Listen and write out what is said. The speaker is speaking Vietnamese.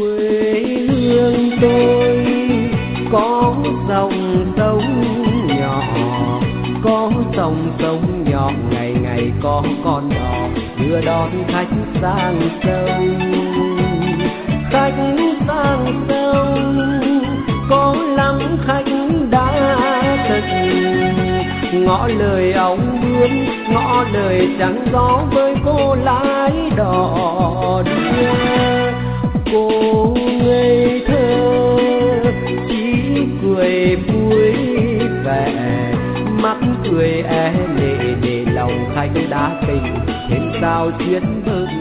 Quê hương tôi có dòng sông nhỏ, có dòng sông nhỏ ngày ngày có con đò đưa đón khách sang sông. Khách sang sông có lắm khách đã thật, ngõ lời ống bướm ngõ lời trắng gió với cô lái đò đưa. Cô ngây thơ chỉ cười vui vẻ, mắt cười é lệ để lòng khách đã tình thêm sao chuyến bờ